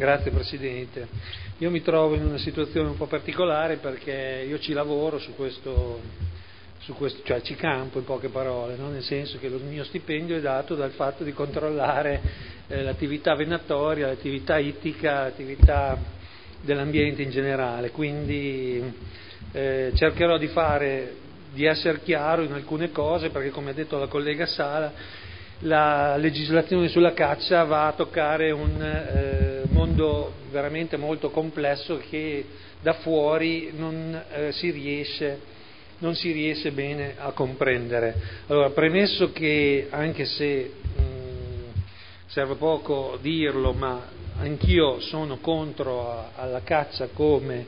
Grazie Presidente. Io mi trovo in una situazione un po' particolare perché io ci lavoro su questo, cioè ci campo in poche parole, no? Nel senso che lo mio stipendio è dato dal fatto di controllare l'attività venatoria, l'attività ittica, l'attività dell'ambiente in generale, quindi cercherò di essere chiaro in alcune cose perché, come ha detto la collega Sala, la legislazione sulla caccia va a toccare un mondo veramente molto complesso che da fuori non si riesce bene a comprendere. Allora, premesso che, anche se serve poco dirlo, ma anch'io sono contro alla caccia come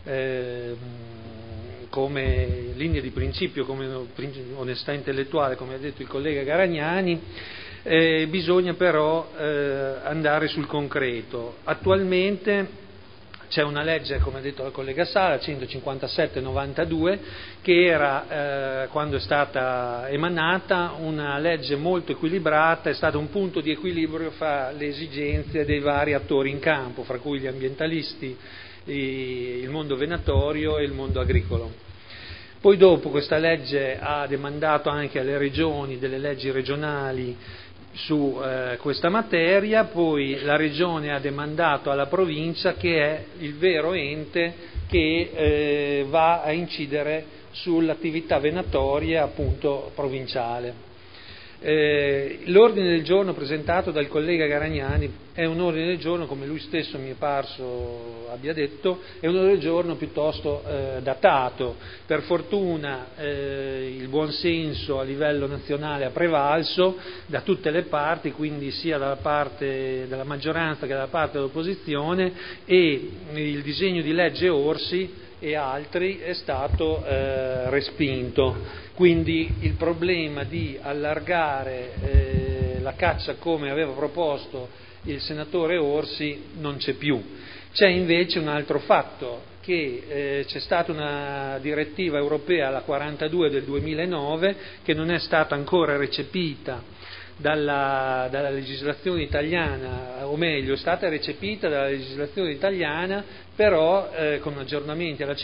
linea di principio, come onestà intellettuale, come ha detto il collega Garagnani, bisogna però andare sul concreto. Attualmente c'è una legge, come ha detto la collega Sala, 157/92, che era, quando è stata emanata, una legge molto equilibrata, è stato un punto di equilibrio fra le esigenze dei vari attori in campo, fra cui gli ambientalisti, il mondo venatorio e il mondo agricolo. Poi dopo questa legge ha demandato anche alle regioni delle leggi regionali su questa materia, poi la regione ha demandato alla provincia, che è il vero ente che va a incidere sull'attività venatoria appunto provinciale. L'ordine del giorno presentato dal collega Garagnani è un ordine del giorno, come lui stesso mi è parso abbia detto, è un ordine del giorno piuttosto datato. Per fortuna il buonsenso a livello nazionale ha prevalso da tutte le parti, quindi sia dalla parte della maggioranza che dalla parte dell'opposizione, e il disegno di legge Orsi e altri è stato respinto. Quindi il problema di allargare la caccia, come aveva proposto il senatore Orsi, non c'è più. C'è invece un altro fatto, che c'è stata una direttiva europea, la 42 del 2009, che non è stata ancora recepita dalla legislazione italiana, o meglio è stata recepita dalla legislazione italiana, però con aggiornamenti alla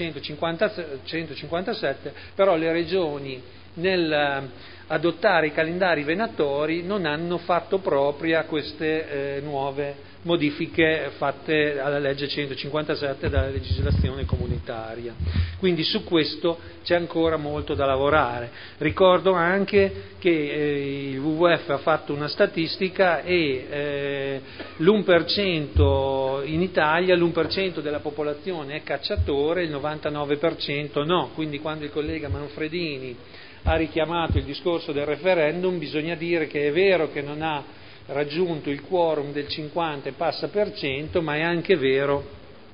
157, però le regioni nel adottare i calendari venatori non hanno fatto propria queste nuove modifiche fatte alla legge 157 dalla legislazione comunitaria. Quindi su questo c'è ancora molto da lavorare. Ricordo anche che il WWF ha fatto una statistica e l'1% in Italia, l'1% della popolazione è cacciatore, il 99% no. Quindi quando il collega Manfredini ha richiamato il discorso del referendum, bisogna dire che è vero che non ha raggiunto il quorum del 50 e passa per cento, ma è anche vero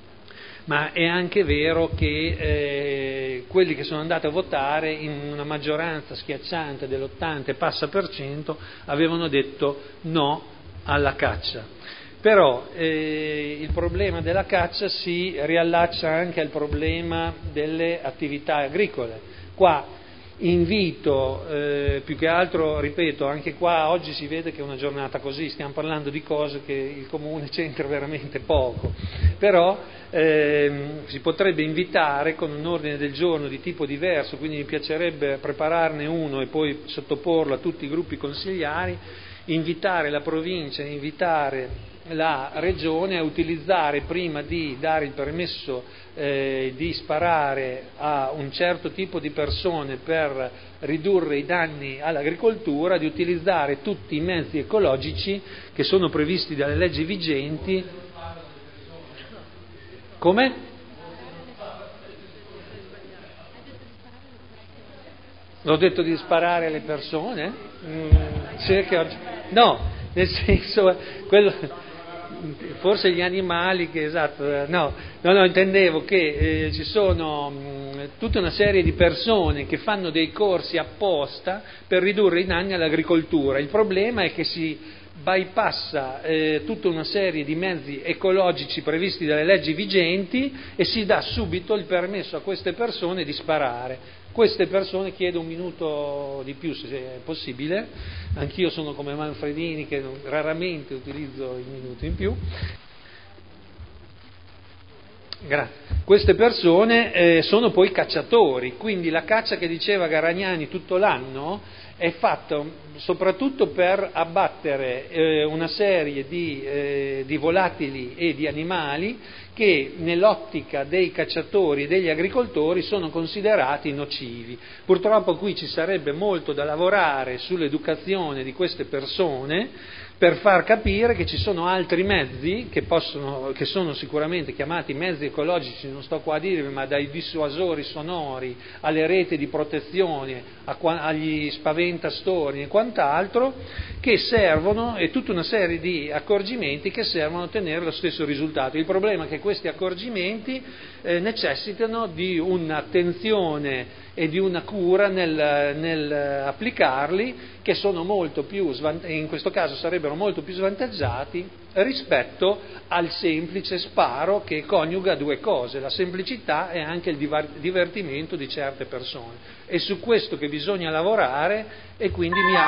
che quelli che sono andati a votare in una maggioranza schiacciante dell'80 e passa per cento avevano detto no alla caccia. Però il problema della caccia si riallaccia anche al problema delle attività agricole. Qua invito, più che altro, ripeto, anche qua oggi si vede che è una giornata così, stiamo parlando di cose che il Comune c'entra veramente poco, però si potrebbe invitare con un ordine del giorno di tipo diverso, quindi mi piacerebbe prepararne uno e poi sottoporlo a tutti i gruppi consigliari, invitare la provincia, invitare la regione a utilizzare, prima di dare il permesso di sparare a un certo tipo di persone per ridurre i danni all'agricoltura, di utilizzare tutti i mezzi ecologici che sono previsti dalle leggi vigenti. Come? L'ho detto di sparare alle persone? No, nel senso, forse gli animali che, esatto, no, intendevo che ci sono tutta una serie di persone che fanno dei corsi apposta per ridurre i danni all'agricoltura. Il problema è che si bypassa tutta una serie di mezzi ecologici previsti dalle leggi vigenti e si dà subito il permesso a queste persone di sparare. Queste persone, chiedo un minuto di più se è possibile, anch'io sono come Manfredini che raramente utilizzo il minuto in più. Grazie. Queste persone sono poi cacciatori, quindi la caccia che diceva Garagnani tutto l'anno è fatta soprattutto per abbattere una serie di volatili e di animali che nell'ottica dei cacciatori e degli agricoltori sono considerati nocivi. Purtroppo qui ci sarebbe molto da lavorare sull'educazione di queste persone per far capire che ci sono altri mezzi che sono sicuramente chiamati mezzi ecologici, non sto qua a dirvi, ma dai dissuasori sonori alle reti di protezione, agli spaventastori e quant'altro, che servono, e tutta una serie di accorgimenti che servono a ottenere lo stesso risultato. Il problema è che questi accorgimenti necessitano di un'attenzione e di una cura nel applicarli, che sono molto più in questo caso sarebbero molto più svantaggiati rispetto al semplice sparo che coniuga due cose, la semplicità e anche il divertimento di certe persone. È su questo che bisogna lavorare, e quindi